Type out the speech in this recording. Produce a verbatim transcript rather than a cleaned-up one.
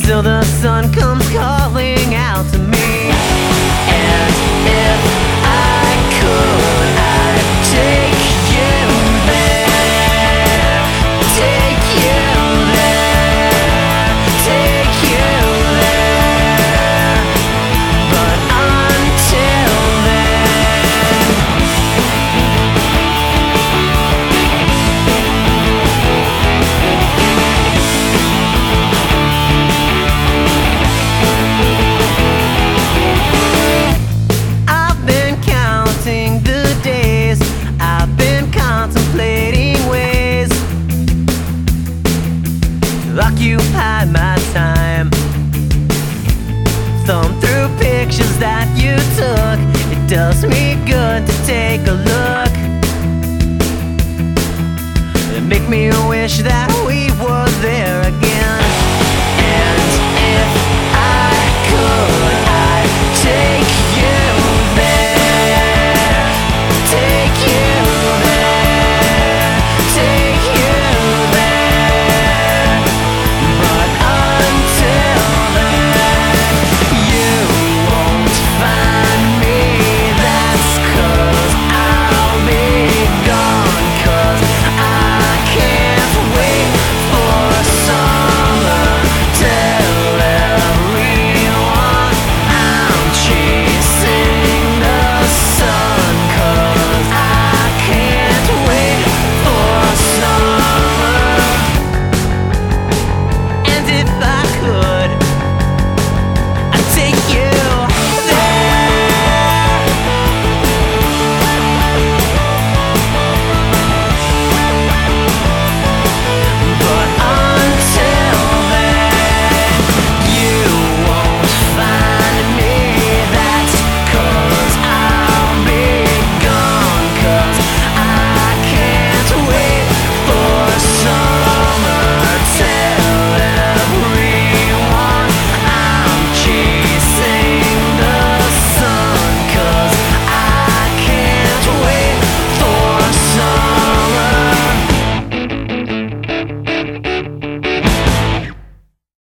till the sun comes calling out to me. And if I could, I'd take you there, take you there, take you there. But until then, I've been counting the days, I've been contemplating ways to occupy my time. Thumb through pictures that you took, it does me good to take a look. It make me wish that we were there again.